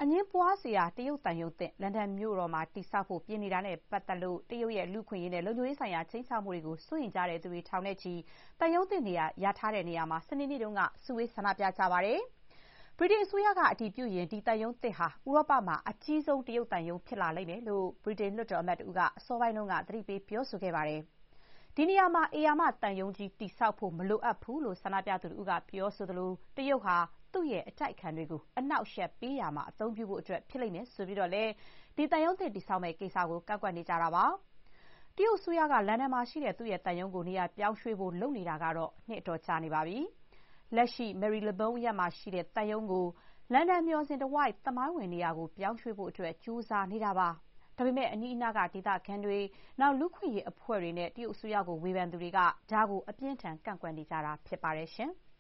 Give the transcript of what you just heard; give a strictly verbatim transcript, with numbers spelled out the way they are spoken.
အငြင်းပွားစရာတရုတ်သံရုံးသစ်လန်ဒန်မြို့တော်မှာတည်ဆောက်ဖို့ပြင်နေတာနဲ့ပတ်သက်လို့တရုတ်ရဲ့လူ့အခွင့်အရေးနဲ့လုံခြုံရေးဆိုင်ရာခြိမ်းခြောက်မှုတွေကိုစိုးရိမ်ကြတဲ့သူတွေထောင်နဲ့ချီသံရုံးသစ်နေရာရထားတဲ့နေရာမှာစနေနေ့တုန်းကစုဝေးဆန္ဒပြကြပါတယ်။ဗြိတိန်အစိုးရကအတည်ပြုရင်ဒီသံရုံးသစ်ဟာဥရောပမှာအကြီးဆုံးတရုတ်သံရုံးဖြစ်လာလိမ့်မယ်လို့ဗြိတိန်လွှတ်တော်အမတ်တဦးကအစောပိုင်းတုန်းကသတိပေးပြောဆိုခဲ့ပါတယ်။ဒီနေရာမှာဧရာမသံရုံးကြီးတည်ဆောက်ဖို့မလိုအပ်ဘူးလို့ဆန္ဒပြသူတဦးကပြောဆိုသလိုတရုတ်ဟာသူ့ရဲ့အတိုက်အခံတွေကိုအနှောက်အယှက်ပေးရာမှာအသုံးပြုဖို့အတွက်ဖြစ်လိမ့်မယ်ဆိုပြီးတော့လည်းဒီသံရုံးသစ်တည်ဆောက်မယ့်ကိစ္စကိုကန့်ကွက်နေကြတာပါ။တရုတ်အစိုးရကလန်ဒန်မှာရှိတဲ့သူ့ရဲ့သံရုံးကိုနေရာပြောင်းရွှေ့ဖို့လုပ်နေတာကတော့နှစ်အတော်ကြာနေပါပြီ။လက်ရှိ Marylebone အရပ်မှာရှိတဲ့သံရုံးကိုလန်ဒန်မျှော်စင်တဝိုက်သမိုင်းဝင်နေရာကိုပြောင်းရွှေ့ဖို့အတွက်ကြိုးစားနေတာပါ။ဒါပေမဲ့အနီးအနားကဒေသခံတွေနောက်လူ့အခွင့်အရေးအဖွဲ့တွေနဲ့တရုတ်အစိုးရကိုဝေဖန်သူတွေကဒါကိုအပြင်းအထန်ကန့်ကွက်နေကြတာဖြစ်ပါတယ်ရှင်။